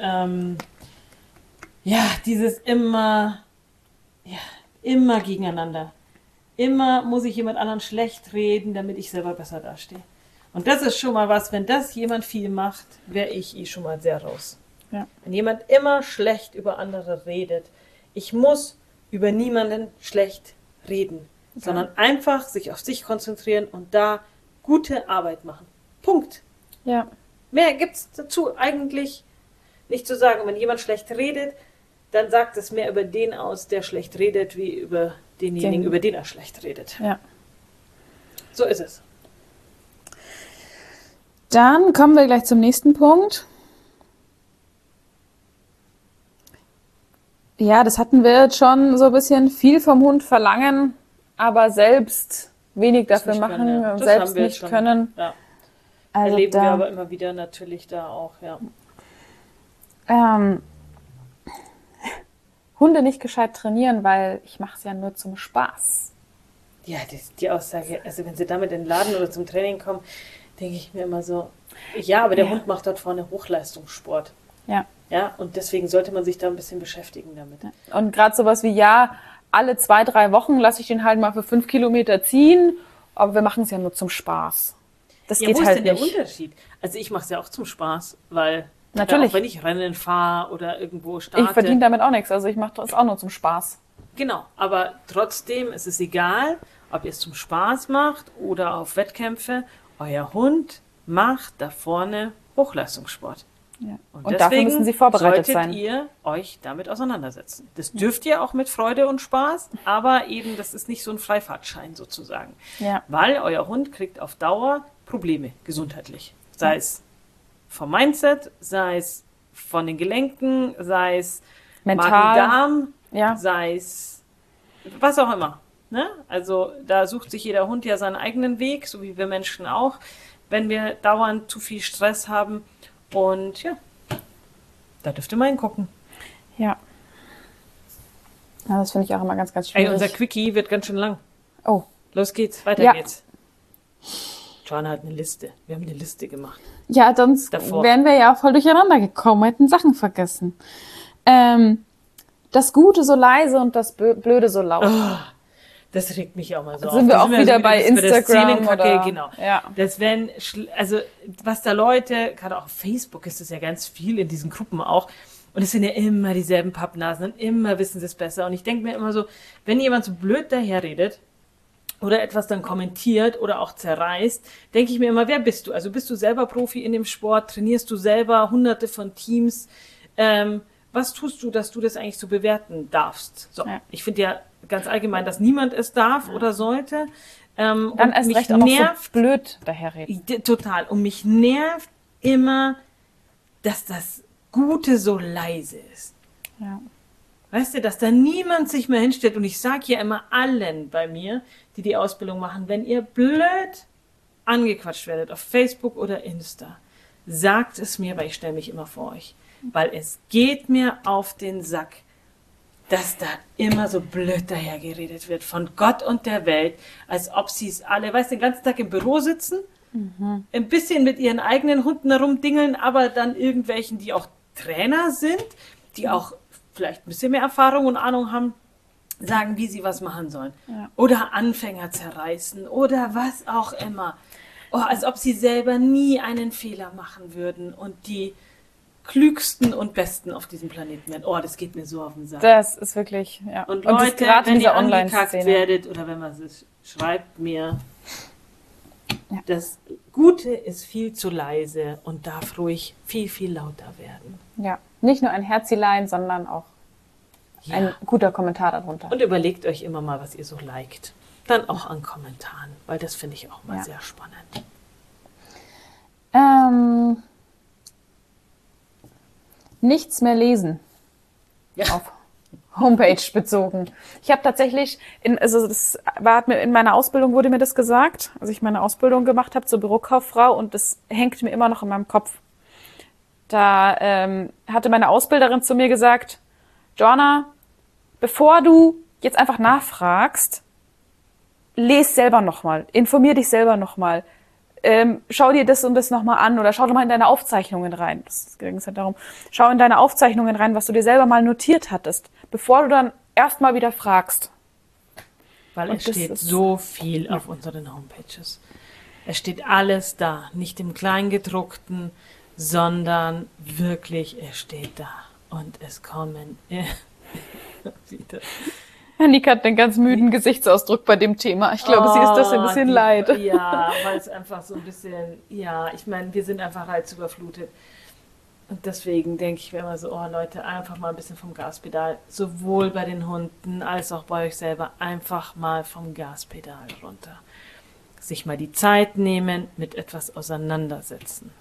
dieses immer gegeneinander. Immer muss ich jemand anderen schlecht reden, damit ich selber besser dastehe. Und das ist schon mal was, wenn das jemand viel macht, wäre ich schon mal sehr raus. Ja. Wenn jemand immer schlecht über andere redet, ich muss über niemanden schlecht reden, sondern einfach sich auf sich konzentrieren und da gute Arbeit machen. Punkt. Ja. Mehr gibt's dazu eigentlich nicht zu sagen. Wenn jemand schlecht redet, dann sagt es mehr über den aus, der schlecht redet, wie über denjenigen, über den er schlecht redet. Ja. So ist es. Dann kommen wir gleich zum nächsten Punkt. Ja, das hatten wir jetzt schon so ein bisschen viel vom Hund verlangen, aber selbst wenig dafür nicht machen, können, ja. Das selbst haben wir nicht schon. können. Ja. Also Erleben wir da, aber immer wieder natürlich da auch, ja. Hunde nicht gescheit trainieren, weil ich mache es ja nur zum Spaß. Ja, die Aussage, also wenn sie damit in den Laden oder zum Training kommen, denke ich mir immer so, ja, aber der Hund macht dort vorne Hochleistungssport. Ja. Ja, und deswegen sollte man sich da ein bisschen beschäftigen damit. Und gerade sowas wie, ja, alle 2-3 Wochen lasse ich den halt mal für 5 Kilometer ziehen, aber wir machen es ja nur zum Spaß. Das Ja, geht wo ist halt denn der nicht. Unterschied? Also ich mache es ja auch zum Spaß, weil Natürlich. auch wenn ich Rennen fahre oder irgendwo starte. Ich verdiene damit auch nichts, also ich mache das auch nur zum Spaß. Genau, aber trotzdem ist es egal, ob ihr es zum Spaß macht oder auf Wettkämpfe. Euer Hund macht da vorne Hochleistungssport. Ja. Und deswegen dafür müssen sie vorbereitet solltet sein. ihr euch damit auseinandersetzen. Das dürft ihr auch mit Freude und Spaß, aber eben, das ist nicht so ein Freifahrtschein sozusagen. Ja. Weil euer Hund kriegt auf Dauer Probleme gesundheitlich. Sei es vom Mindset, sei es von den Gelenken, sei es Mental. Magen-Darm, Ja. sei es was auch immer. Ne? Also da sucht sich jeder Hund ja seinen eigenen Weg, so wie wir Menschen auch, wenn wir dauernd zu viel Stress haben. Und ja, da dürft ihr mal hingucken. Ja. Ja, das finde ich auch immer ganz, ganz schwierig. Ey, unser Quickie wird ganz schön lang. Oh, Los geht's, weiter Ja. geht's. Joanna hat eine Liste. Wir haben eine Liste gemacht. ja, sonst Davor. wären wir ja voll durcheinander gekommen, hätten Sachen vergessen. Das Gute so leise und das Blöde so laut. Das regt mich auch mal so Jetzt auf. sind wir Da auch wieder so bei das mit der Instagram Szenenkacke, oder- genau. Ja. Das wenn, also was da Leute, gerade auch auf Facebook ist das ja ganz viel in diesen Gruppen auch, und es sind ja immer dieselben Pappnasen und immer wissen sie es besser. Und ich denke mir immer so, wenn jemand so blöd daherredet oder etwas dann kommentiert oder auch zerreißt, denke ich mir immer, wer bist du? Also bist du selber Profi in dem Sport? Trainierst du selber hunderte von Teams? Was tust du, dass du das eigentlich so bewerten darfst? So, Ja. ich finde ja ganz allgemein, dass niemand es darf oder sollte. Dann Und erst mich recht auch noch nervt, so blöd daherreden. total. Und mich nervt immer, dass das Gute so leise ist. Ja. Weißt du, dass da niemand sich mehr hinstellt. Und ich sage ja immer allen bei mir, die die Ausbildung machen, wenn ihr blöd angequatscht werdet auf Facebook oder Insta, sagt es mir, weil ich stelle mich immer vor euch. Weil es geht mir auf den Sack, dass da immer so blöd dahergeredet wird von Gott und der Welt, als ob sie es alle, weißt du, den ganzen Tag im Büro sitzen, ein bisschen mit ihren eigenen Hunden herumdingeln, aber dann irgendwelchen, die auch Trainer sind, die auch vielleicht ein bisschen mehr Erfahrung und Ahnung haben, sagen, wie sie was machen sollen. Ja. Oder Anfänger zerreißen oder was auch immer. Oh, als ob sie selber nie einen Fehler machen würden und die klügsten und besten auf diesem Planeten wären. Oh, das geht mir so auf den Sack. Das ist wirklich, ja. Und das Leute, gerade in wenn ihr dieser angekackt Online-Szene. werdet oder wenn was ist, schreibt mir. Ja. Das Gute ist viel zu leise und darf ruhig viel, viel lauter werden. Ja, nicht nur ein Herzilein, sondern auch Ja. ein guter Kommentar darunter. Und überlegt euch immer mal, was ihr so liked. Dann auch an Kommentaren, weil das finde ich auch mal Ja. sehr spannend. Nichts mehr lesen. Ja. Auf Homepage bezogen. Ich habe tatsächlich, das war in meiner Ausbildung wurde mir das gesagt, als ich meine Ausbildung gemacht habe zur Bürokauffrau, und das hängt mir immer noch in meinem Kopf. Da hatte meine Ausbilderin zu mir gesagt, Joanna, bevor du jetzt einfach nachfragst, les selber nochmal, informier dich selber nochmal. Schau dir das und das nochmal an oder schau doch mal in deine Aufzeichnungen rein. Das ging es halt darum. Schau in deine Aufzeichnungen rein, was du dir selber mal notiert hattest, bevor du dann erstmal wieder fragst. Weil Und es das steht ist- so viel auf unseren Homepages. Es steht alles da, nicht im Kleingedruckten, sondern wirklich, es steht da. Und es kommen wieder. Annika hat einen ganz müden Gesichtsausdruck bei dem Thema. Ich glaube, sie ist das ein bisschen leid. Ja, weil es einfach so ein bisschen, ja, ich meine, wir sind einfach reizüberflutet. Und deswegen denke ich mir immer so, oh Leute, einfach mal ein bisschen vom Gaspedal, sowohl bei den Hunden als auch bei euch selber, einfach mal vom Gaspedal runter. Sich mal die Zeit nehmen, mit etwas auseinandersetzen.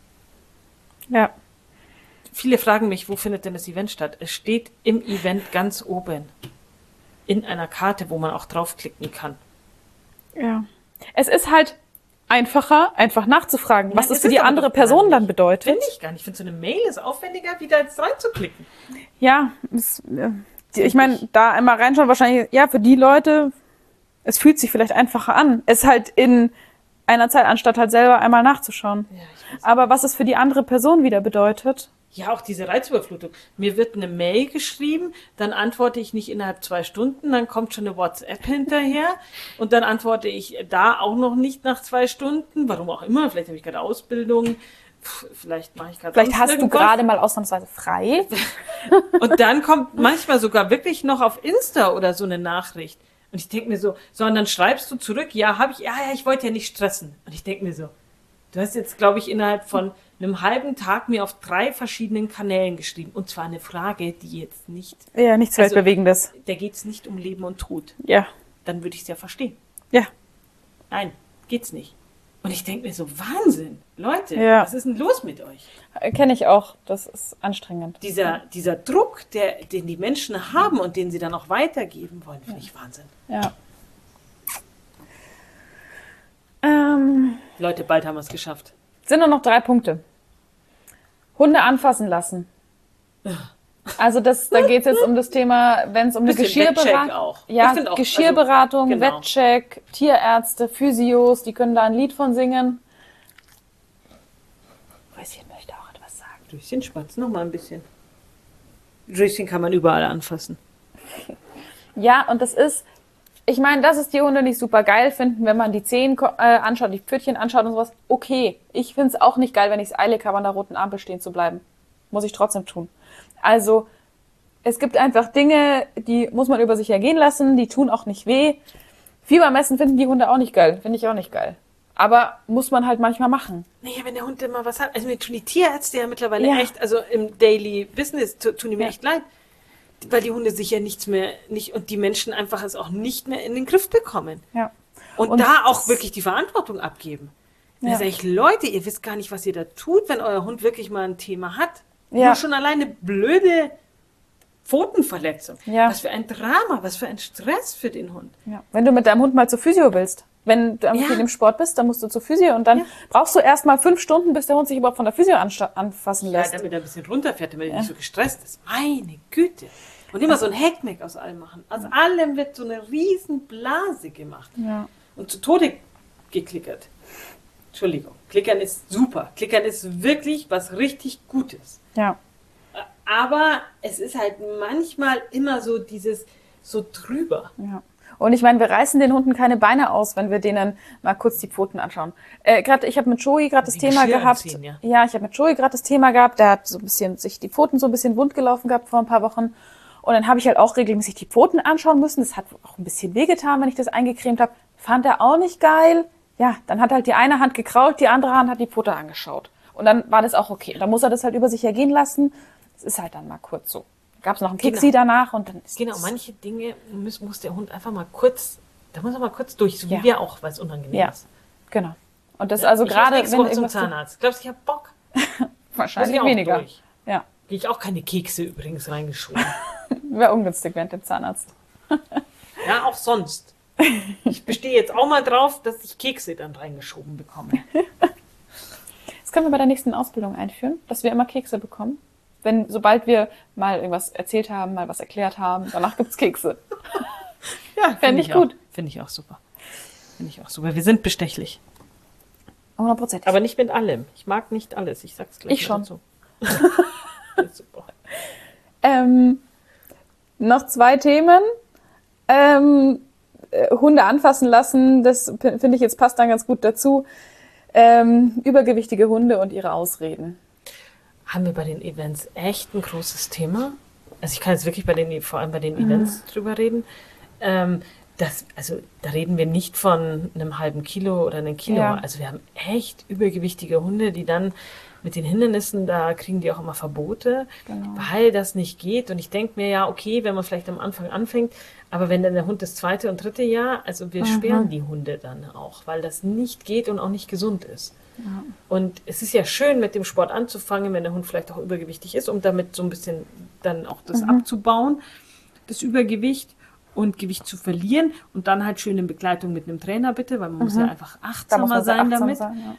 Ja. Viele fragen mich, wo findet denn das Event statt? Es steht im Event ganz oben. In einer Karte, wo man auch draufklicken kann. Ja. Es ist halt einfacher, einfach nachzufragen, was Nein, das es für ist die aber andere doch gar Person nicht. dann bedeutet. Finde ich gar nicht. Ich finde, so eine Mail ist aufwendiger, wie da jetzt reinzuklicken. Ja, ich meine, da einmal reinschauen, wahrscheinlich, ja, für die Leute, es fühlt sich vielleicht einfacher an, es halt in einer Zeit, anstatt halt selber einmal nachzuschauen. Ja, ich weiß. Aber was es für die andere Person wieder bedeutet, Ja, auch diese Reizüberflutung. Mir wird eine Mail geschrieben, dann antworte ich nicht innerhalb 2 Stunden, dann kommt schon eine WhatsApp hinterher und dann antworte ich da auch noch nicht nach 2 Stunden, warum auch immer, vielleicht habe ich gerade Ausbildung, vielleicht mache ich gerade vielleicht sonst hast du irgendwas. gerade mal ausnahmsweise frei. Und dann kommt manchmal sogar wirklich noch auf Insta oder so eine Nachricht. Und ich denke mir so, und dann schreibst du zurück, ja, ich wollte ja nicht stressen. Und ich denke mir so, du hast jetzt, glaube ich, innerhalb von einem halben Tag mir auf 3 verschiedenen Kanälen geschrieben. Und zwar eine Frage, die jetzt nicht, Ja, nichts Also- Weltbewegendes. da geht es nicht um Leben und Tod. Ja, Dann würde ich es ja verstehen. ja. Nein, geht's nicht. Und ich denke mir so, Wahnsinn, Leute, Ja. was ist denn los mit euch? Kenne ich auch. Das ist anstrengend. Dieser Druck, den die Menschen haben und den sie dann auch weitergeben wollen, finde ich Wahnsinn. Ja. Leute, bald haben wir es geschafft. Sind nur noch 3 Punkte. Hunde anfassen lassen. Also da geht es jetzt um das Thema, wenn es um eine Bisschen Wettcheck Geschirrberatung, auch. ja, Ich find auch, Geschirrberatung, also, genau. Wettcheck, Tierärzte, Physios, die können da ein Lied von singen. Röschen möchte auch etwas sagen. Röschen spatz noch mal ein bisschen. Röschen kann man überall anfassen. Ja, und das ist, ich meine, dass es die Hunde nicht super geil finden, wenn man die Zehen anschaut, die Pfötchen anschaut und sowas. Okay, ich finde es auch nicht geil, wenn ich es eilig habe, an der roten Ampel stehen zu bleiben. Muss ich trotzdem tun. Also, es gibt einfach Dinge, die muss man über sich ergehen lassen, die tun auch nicht weh. Fiebermessen finden die Hunde auch nicht geil, finde ich auch nicht geil. Aber muss man halt manchmal machen. Naja, wenn der Hund immer was hat. Also mir tun die Tierärzte ja mittlerweile Ja. echt, also im Daily Business tun die mir Ja. echt leid. Weil die Hunde sich ja und die Menschen einfach es auch nicht mehr in den Griff bekommen. Ja. Und da auch wirklich die Verantwortung abgeben. Da Ja. sage ich, Leute, ihr wisst gar nicht, was ihr da tut, wenn euer Hund wirklich mal ein Thema hat. Ja. Nur schon alleine blöde Pfotenverletzung. Ja. Was für ein Drama, was für ein Stress für den Hund. Ja. Wenn du mit deinem Hund mal zur Physio willst, Wenn du viel im Sport bist, dann musst du zur Physio und dann brauchst du erst mal 5 Stunden, bis der Hund sich überhaupt von der Physio anfassen Ja, lässt. damit er ein bisschen runterfährt, damit er nicht so gestresst ist. Meine Güte. Und immer so ein Heckmeck aus allem machen. Aus allem wird so eine riesen Blase gemacht. Ja. Und zu Tode geklickert. Entschuldigung. Klickern ist super. Klickern ist wirklich was richtig Gutes. Ja. Aber es ist halt manchmal immer so dieses, so drüber. Ja. Und ich meine, wir reißen den Hunden keine Beine aus, wenn wir denen mal kurz die Pfoten anschauen. Ich habe mit Joey gerade das Wie Thema Geschirr gehabt. anziehen, ja. Ja, ich habe mit Joey gerade das Thema gehabt. Der hat so ein bisschen sich die Pfoten so ein bisschen wund gelaufen gehabt vor ein paar Wochen. Und dann habe ich halt auch regelmäßig die Pfoten anschauen müssen. Das hat auch ein bisschen wehgetan, wenn ich das eingecremt habe. Fand er auch nicht geil. Ja, dann hat halt die eine Hand gekrault, die andere Hand hat die Pfote angeschaut. Und dann war das auch okay. Dann muss er das halt über sich ergehen lassen. Das ist halt dann mal kurz so. Gab es noch einen Kiksi danach und dann ist Genau, manche Dinge muss der Hund einfach mal kurz, da muss er mal kurz durch, so wie Ja. wir auch, weil es unangenehm Ja, ist. genau. Und das also Ich muss gerade, nächste wenn Woche zum irgendwas... Zahnarzt. Glaubst du, ich habe Bock? Muss Wahrscheinlich ich auch weniger. durch. Ja, Gehe ich auch keine Kekse übrigens reingeschoben. wäre ungünstig während dem Zahnarzt. Ja, auch sonst. Ich bestehe jetzt auch mal drauf, dass ich Kekse dann reingeschoben bekomme. Das können wir bei der nächsten Ausbildung einführen, dass wir immer Kekse bekommen. Sobald wir mal irgendwas erzählt haben, mal was erklärt haben, danach gibt's Kekse. Ja, Fände ich gut. Finde ich auch super. Finde ich auch super. Wir sind bestechlich. 100%. Aber nicht mit allem. Ich mag nicht alles. Ich sag's gleich Ich mal schon. dazu. Ja, super. Noch 2 Themen. Hunde anfassen lassen, das finde ich jetzt passt dann ganz gut dazu. Übergewichtige Hunde und ihre Ausreden. Haben wir bei den Events echt ein großes Thema? Also ich kann jetzt wirklich vor allem bei den Events drüber reden. Also da reden wir nicht von einem halben Kilo oder einem Kilo. Ja. Also wir haben echt übergewichtige Hunde, die dann mit den Hindernissen, da kriegen die auch immer Verbote, weil das nicht geht. Und ich denke mir ja, okay, wenn man vielleicht am Anfang anfängt, aber wenn dann der Hund das 2. und 3. Jahr, also wir sperren die Hunde dann auch, weil das nicht geht und auch nicht gesund ist. Ja. Und es ist ja schön, mit dem Sport anzufangen, wenn der Hund vielleicht auch übergewichtig ist, um damit so ein bisschen dann auch das abzubauen, das Übergewicht und Gewicht zu verlieren und dann halt schön in Begleitung mit einem Trainer bitte, weil man muss ja einfach achtsamer sein damit.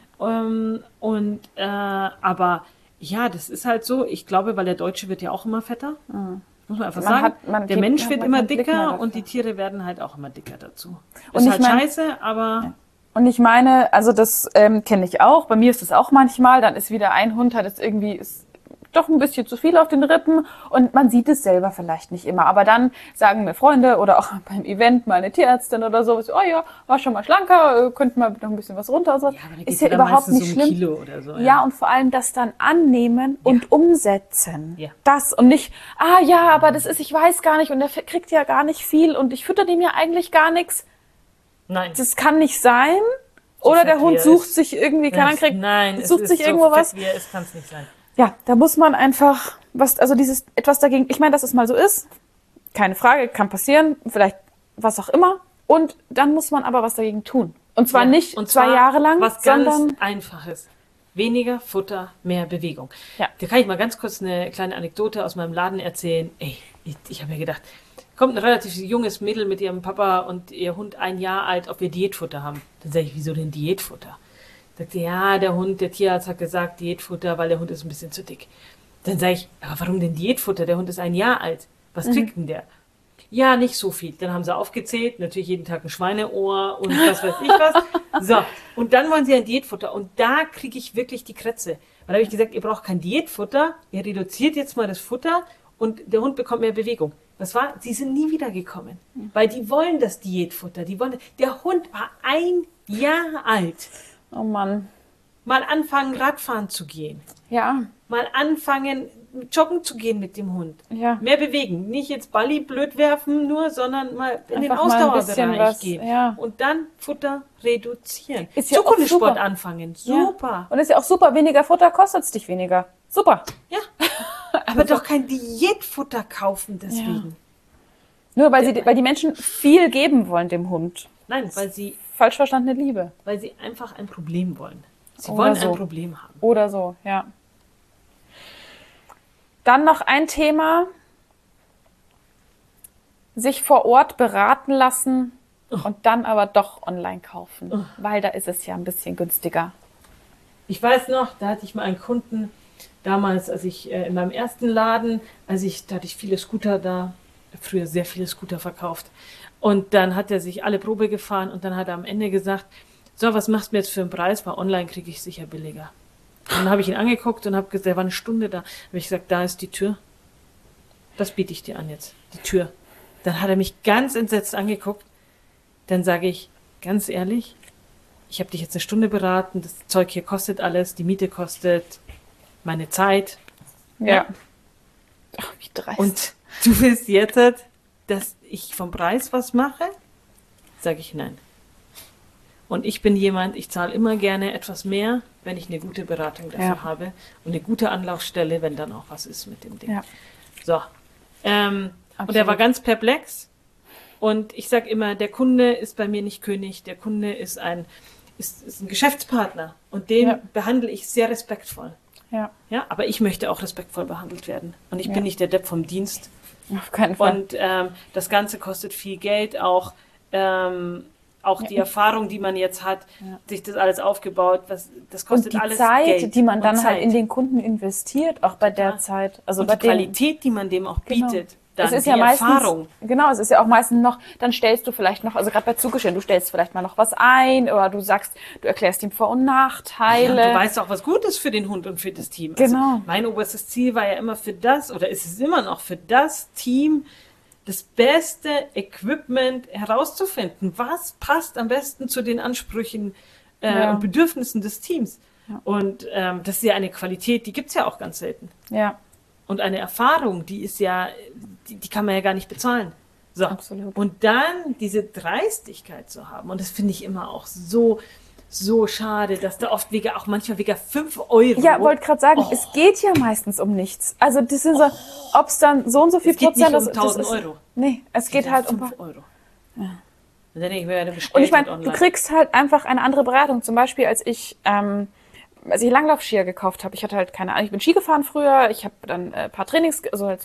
Aber ja, das ist halt so. Ich glaube, weil der Deutsche wird ja auch immer fetter. Muss man einfach sagen. Der Mensch wird immer dicker und die Tiere werden halt auch immer dicker dazu. Das ist halt scheiße, aber... Ja. Und ich meine, also das kenne ich auch. Bei mir ist es auch manchmal. Dann ist wieder ein Hund, hat es irgendwie... ist doch ein bisschen zu viel auf den Rippen und man sieht es selber vielleicht nicht immer. Aber dann sagen mir Freunde oder auch beim Event mal eine Tierärztin oder so, oh ja, war schon mal schlanker, könnte mal noch ein bisschen was runter. So. Ja, ist ja überhaupt nicht schlimm. Kilo oder so, ja, und vor allem das dann annehmen und umsetzen. Ja. Das und nicht, aber das ist, ich weiß gar nicht und der kriegt ja gar nicht viel und ich fütter dem ja eigentlich gar nichts. Nein. Das kann nicht sein. So oder der Hund sucht sich irgendwie, sucht sich irgendwo was. Wie er ist, kann es nicht sein. Ja, da muss man einfach etwas dagegen, ich meine, dass es mal so ist, keine Frage, kann passieren, vielleicht was auch immer. Und dann muss man aber was dagegen tun. Und zwar nicht und 2 Jahre lang, was sondern... ganz Einfaches. Weniger Futter, mehr Bewegung. Ja. Da kann ich mal ganz kurz eine kleine Anekdote aus meinem Laden erzählen. Ich habe mir gedacht, kommt ein relativ junges Mädel mit ihrem Papa und ihr Hund 1 Jahr alt, ob wir Diätfutter haben. Dann sage ich, wieso denn Diätfutter? Sagte, ja, der Tierarzt hat gesagt Diätfutter, weil der Hund ist ein bisschen zu dick. Dann sage ich, aber warum denn Diätfutter? Der Hund ist 1 Jahr alt. Was kriegt denn der? Ja, nicht so viel. Dann haben sie aufgezählt, natürlich jeden Tag ein Schweineohr und was weiß ich was. So, und dann wollen sie ein Diätfutter. Und da kriege ich wirklich die Krätze. Weil da habe ich gesagt, ihr braucht kein Diätfutter, ihr reduziert jetzt mal das Futter und der Hund bekommt mehr Bewegung. Was war? Sie sind nie wieder gekommen. Weil die wollen das Diätfutter. Der Hund war 1 Jahr alt. Oh Mann. Mal anfangen, Radfahren zu gehen. Ja. Mal anfangen, joggen zu gehen mit dem Hund. Ja. Mehr bewegen. Nicht jetzt Balli blöd werfen nur, sondern mal in den Einfach mal ein Ausdauerbereich gehen. Ja. Und dann Futter reduzieren. Ist ja Zukunftssport anfangen. Super. Ja. Und ist ja auch super. Weniger Futter kostet es dich weniger. Super. Ja. Aber doch kein Diätfutter kaufen deswegen. Ja. Nur weil die Menschen viel geben wollen dem Hund. Nein, weil sie... Falsch verstandene Liebe. Weil sie einfach ein Problem wollen. Sie Oder wollen so. ein Problem haben. Oder so, ja. Dann noch ein Thema. Sich vor Ort beraten lassen und dann aber doch online kaufen, weil da ist es ja ein bisschen günstiger. Ich weiß noch, da hatte ich mal einen Kunden, damals, als ich in meinem ersten Laden, da hatte ich viele Scooter da, früher sehr viele Scooter verkauft. Und dann hat er sich alle Probe gefahren und dann hat er am Ende gesagt, so, was machst du mir jetzt für einen Preis? Weil online kriege ich sicher billiger. Und dann habe ich ihn angeguckt und habe gesagt, er war eine Stunde da. Habe ich gesagt, da ist die Tür. Das biete ich dir an jetzt, die Tür. Dann hat er mich ganz entsetzt angeguckt. Dann sage ich, ganz ehrlich, ich habe dich jetzt eine Stunde beraten, das Zeug hier kostet alles, die Miete kostet meine Zeit. Ja. Ach, wie dreist. Und du willst jetzt, dass ich vom Preis was mache? Sage ich nein. Und ich bin jemand, ich zahle immer gerne etwas mehr, wenn ich eine gute Beratung dafür habe und eine gute Anlaufstelle, wenn dann auch was ist mit dem Ding. Ja. So. Und er war ganz perplex. Und ich sage immer, der Kunde ist bei mir nicht König, der Kunde ist ein Geschäftspartner. Und den behandle ich sehr respektvoll. Ja. Ja, aber ich möchte auch respektvoll behandelt werden. Und ich bin nicht der Depp vom Dienst. Auf keinen Fall. Und das Ganze kostet viel Geld, auch die Erfahrung, die man jetzt hat, sich das alles aufgebaut, das kostet und die alles Zeit, Geld. die man dann und halt Zeit. in den Kunden investiert, auch bei der Zeit. Also und bei die Qualität, die man dem auch bietet. Dann es ist die ja meistens, Erfahrung. Genau, es ist ja auch meistens noch, dann stellst du vielleicht noch, also gerade bei Zugestellten, du stellst vielleicht mal noch was ein oder du erklärst ihm Vor- und Nachteile. Ja, du weißt auch, was gut ist für den Hund und für das Team. Genau. Also mein oberstes Ziel war ja immer für das, oder ist es immer noch für das Team, das beste Equipment herauszufinden. Was passt am besten zu den Ansprüchen und Bedürfnissen des Teams? Ja. Und das ist ja eine Qualität, die gibt es ja auch ganz selten. Ja. Und eine Erfahrung, die ist ja, die kann man ja gar nicht bezahlen. So. Absolut. Und dann diese Dreistigkeit zu haben, und das finde ich immer auch so schade, dass da oft manchmal wegen 5 Euro. Ja, wollte gerade sagen, es geht ja meistens um nichts. Also das sind so, ob es dann so und so viel es geht Prozent nicht um 1000 Euro. Nee, es geht halt um 5 Euro. Ja. Und dann denke ich mir, und ich meine, du kriegst halt einfach eine andere Beratung. Zum Beispiel, als ich Langlaufskier gekauft habe, ich hatte halt keine Ahnung, ich bin Ski gefahren früher, ich habe dann ein paar Trainings,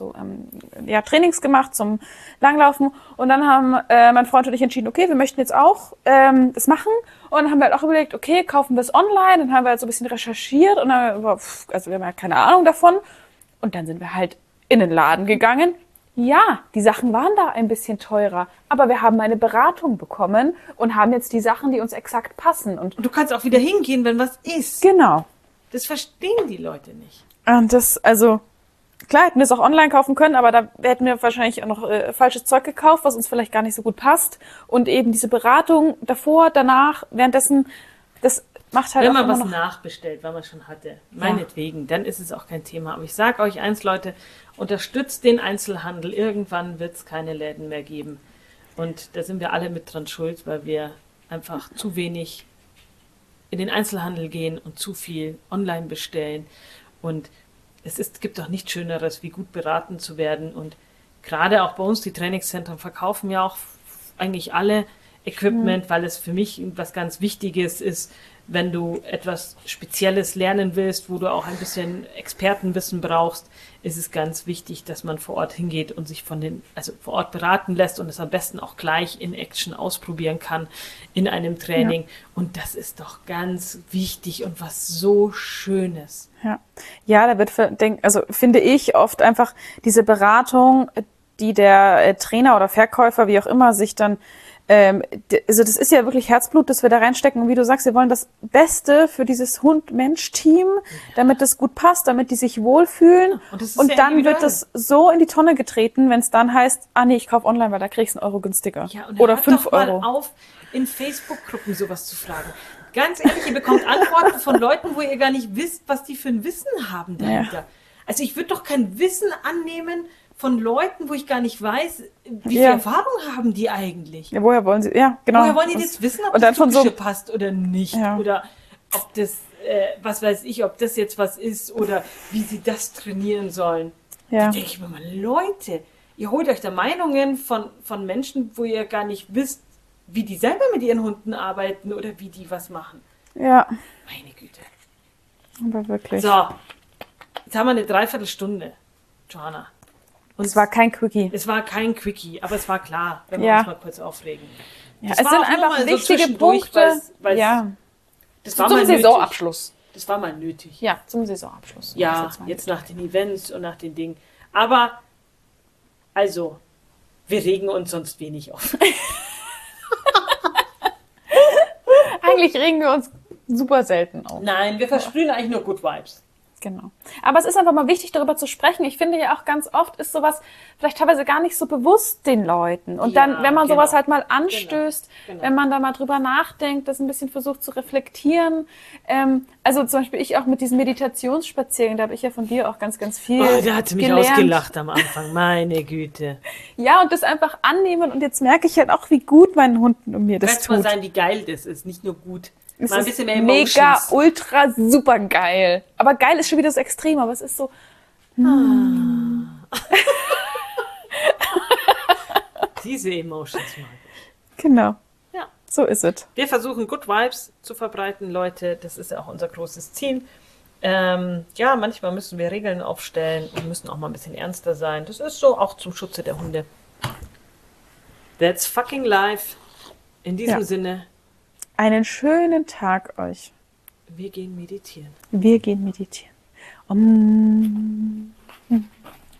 Trainings gemacht zum Langlaufen und dann haben mein Freund und ich entschieden, okay, wir möchten jetzt auch das machen und dann haben wir halt auch überlegt, okay, kaufen wir es online, dann haben wir halt so ein bisschen recherchiert und dann wir haben ja keine Ahnung davon und dann sind wir halt in den Laden gegangen. Ja, die Sachen waren da ein bisschen teurer, aber wir haben eine Beratung bekommen und haben jetzt die Sachen, die uns exakt passen. Und du kannst auch wieder hingehen, wenn was ist. Genau. Das verstehen die Leute nicht. Und klar, hätten wir es auch online kaufen können, aber da hätten wir wahrscheinlich auch noch falsches Zeug gekauft, was uns vielleicht gar nicht so gut passt. Und eben diese Beratung davor, danach, währenddessen, das macht halt wenn auch man immer was noch nachbestellt, weil man schon hatte, meinetwegen, dann ist es auch kein Thema. Aber ich sage euch eins, Leute, unterstützt den Einzelhandel. Irgendwann wird es keine Läden mehr geben. Und da sind wir alle mit dran schuld, weil wir einfach zu wenig in den Einzelhandel gehen und zu viel online bestellen. Und es gibt doch nichts Schöneres, wie gut beraten zu werden. Und gerade auch bei uns, die Trainingszentren verkaufen ja auch eigentlich alle Equipment, weil es für mich was ganz Wichtiges ist, wenn du etwas Spezielles lernen willst, wo du auch ein bisschen Expertenwissen brauchst, ist es ganz wichtig, dass man vor Ort hingeht und sich vor Ort beraten lässt und es am besten auch gleich in Action ausprobieren kann in einem Training. Ja. Und das ist doch ganz wichtig und was so Schönes. Ja, da wird, finde ich, oft einfach diese Beratung, die der Trainer oder Verkäufer, wie auch immer, sich dann also das ist ja wirklich Herzblut, das wir da reinstecken. Und wie du sagst, wir wollen das Beste für dieses Hund-Mensch-Team, damit das gut passt, damit die sich wohlfühlen. Und dann wird das so in die Tonne getreten, wenn es dann heißt, nee, ich kaufe online, weil da kriegst du einen Euro günstiger. Ja, und oder 5 doch Euro. Mal auf, in Facebook-Gruppen sowas zu fragen. Ganz ehrlich, ihr bekommt Antworten von Leuten, wo ihr gar nicht wisst, was die für ein Wissen haben dahinter. Ja. Also ich würde doch kein Wissen annehmen von Leuten, wo ich gar nicht weiß, wie viel Erfahrung haben die eigentlich. Ja, woher wollen sie, genau. Woher wollen die jetzt wissen, ob das Typische passt oder nicht? Ja. Oder ob das, was weiß ich, ob das jetzt was ist oder wie sie das trainieren sollen. Ja. Da denke ich mir mal, Leute, ihr holt euch da Meinungen von Menschen, wo ihr gar nicht wisst, wie die selber mit ihren Hunden arbeiten oder wie die was machen. Ja. Meine Güte. Aber wirklich. So, jetzt haben wir eine Dreiviertelstunde, Johanna. Und es war kein Quickie. Es war kein Quickie, aber es war klar, wenn wir uns mal kurz aufregen. Ja, Das es war sind auch nur einfach mal so wichtige zwischendurch, Punkte. weil's- Ja, Das war zum mal nötig. Saisonabschluss. Das war mal nötig. Ja, zum Saisonabschluss. Ja, Das mal jetzt nach den Events und nach den Dingen. Aber, also, wir regen uns sonst wenig auf. Eigentlich regen wir uns super selten auf. Nein, wir versprühen eigentlich nur Good Vibes. Genau. Aber es ist einfach mal wichtig, darüber zu sprechen. Ich finde ja auch ganz oft ist sowas vielleicht teilweise gar nicht so bewusst den Leuten. Und Ja, dann, wenn man sowas genau. halt mal anstößt, Genau. wenn man da mal drüber nachdenkt, das ein bisschen versucht zu reflektieren. Also zum Beispiel ich auch mit diesen Meditationsspaziergängen, da habe ich ja von dir auch ganz, ganz viel Oh, der hatte mich gelernt. ausgelacht am Anfang. Meine Güte. Ja, und das einfach annehmen. Und jetzt merke ich halt auch, wie gut meinen Hunden und mir das Kannst mal tut. sagen, wie geil das ist. Nicht nur gut. Es Mal ein ist bisschen mehr mega, Emotions. ultra, super geil. Aber geil ist schon wieder so extrem, aber es ist so, Diese Emotions mag ich. genau, Ja. so ist es. Wir versuchen Good Vibes zu verbreiten, Leute. Das ist ja auch unser großes Ziel. Ja, manchmal müssen wir Regeln aufstellen und müssen auch mal ein bisschen ernster sein. Das ist so auch zum Schutze der Hunde. That's fucking life. In diesem Ja. Sinne, Einen schönen Tag euch. wir gehen meditieren. Wir gehen meditieren. Om.